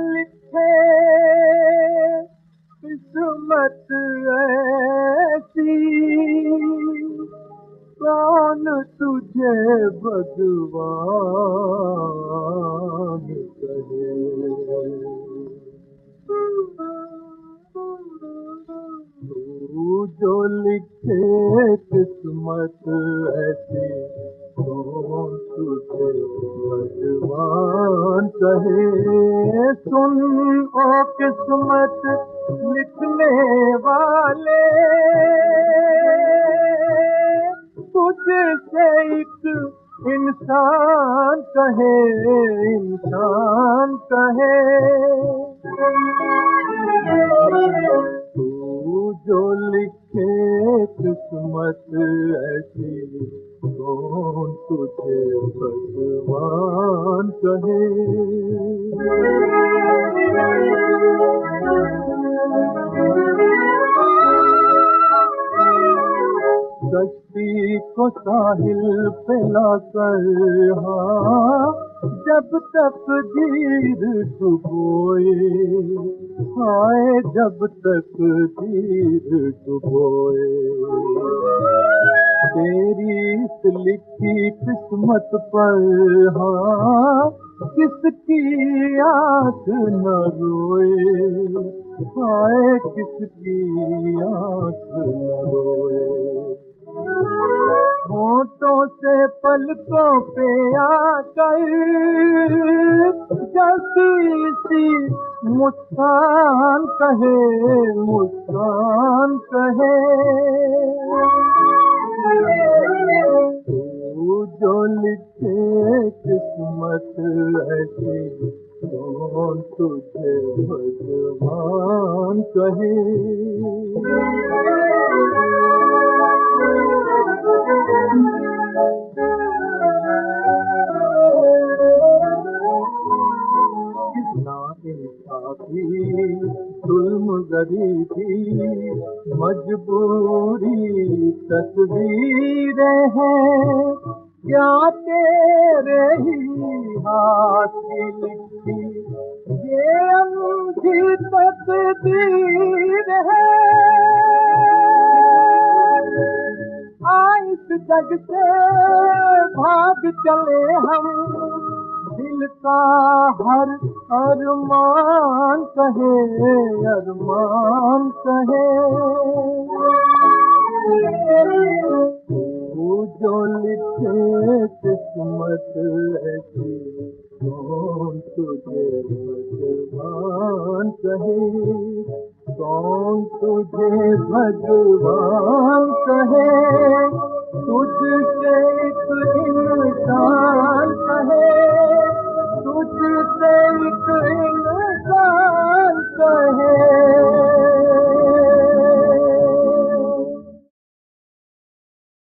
लिखे किस्मत ऐसी, कौन तुझे भगवान कहे। तू जो लिखे किस्मत ऐसी, कौन तुझे भगवान कहे। सुन ओ किस्मत लिखने वाले, तुझसे एक इंसान कहे, इंसान कहे। तू जो लिखे किस्मत ऐसी, कौन तुझे भगवान कहे। कश्ती को साहिल पे लाकर, हाँ जब तक दीर डुबोए, हाय जब तक दीर डुबोए। तेरी इस लिखी किस्मत पर, हाँ किसकी आँख न रोए, हाय किसकी आँख न रोए। होठों से पलकों पे आकर जैसी सी मुस्कान कहे, मुस्कान कहे। तू जो लिखे किस्मत ऐसी, कौन तुझे भगवान कहे। इंसाफी जुल्म गरीबी मजबूरी तस्वीरें हैं, क्या तेरे ही हाथ की लिखी ये अनूठी तकदीर है। इस जग से भाग चले हम, दिल का हर अरमान कहे, अरमान कहे। तू जो लिखे किस्मत ऐसी, कौन तुझे भगवान कहे, कौन तुझे भगवान कहे।